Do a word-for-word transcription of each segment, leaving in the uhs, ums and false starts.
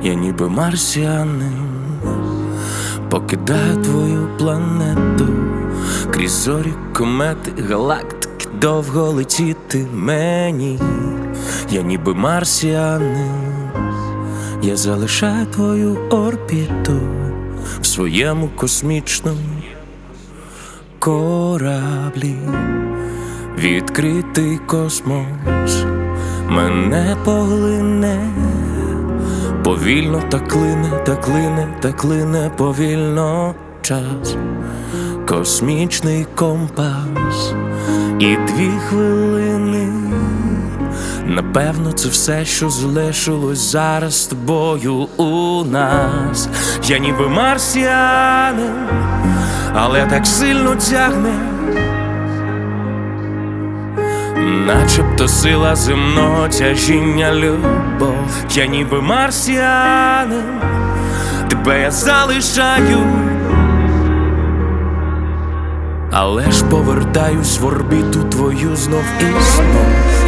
Я ніби марсіанин, покидаю твою планету. Крізь зорі, комети, галактики довго летіти мені. Я ніби марсіанин, я залишаю твою орбіту в своєму космічному кораблі. Відкритий космос мене поглине, повільно так клине, так клине, так клине повільно час. Космічний компас і дві хвилини. Напевно, це все, що залишилось зараз з тобою у нас. Я ніби марсіанин, але так сильно тягне, начебто сила земного тяжіння любов. Я ніби марсіанин, тебе я залишаю, але ж повертаюсь в орбіту твою знов і знов.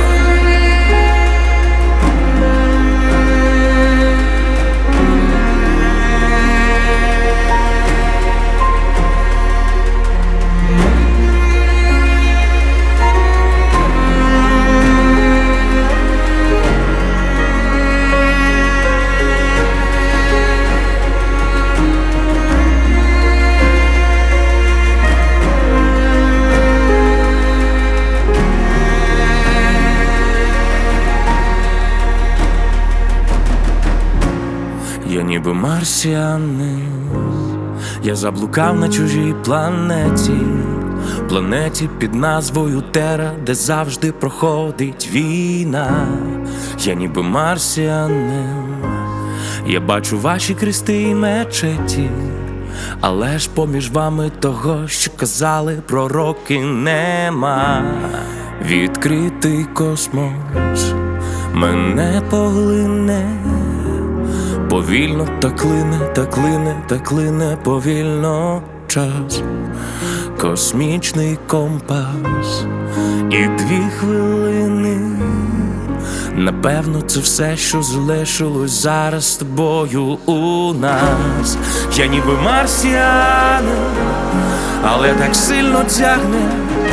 Я ніби марсіанин, я заблукав на чужій планеті, планеті під назвою Тера, де завжди проходить війна. Я ніби марсіанин, я бачу ваші крести і мечеті, але ж поміж вами того, що казали пророки, нема. Відкритий космос мене поглине, повільно так клине, так клине, так клине повільно час. Космічний компас і дві хвилини. Напевно, це все, що залишилось зараз з тобою у нас. Я ніби марсіанин, але так сильно тягне,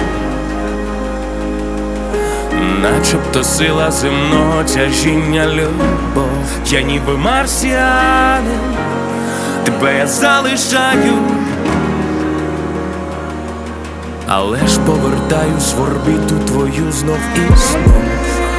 начебто сила земного тяжіння любов. Я ніби марсіанин, тебе я залишаю, але ж повертаюсь в орбіту твою знов і знов.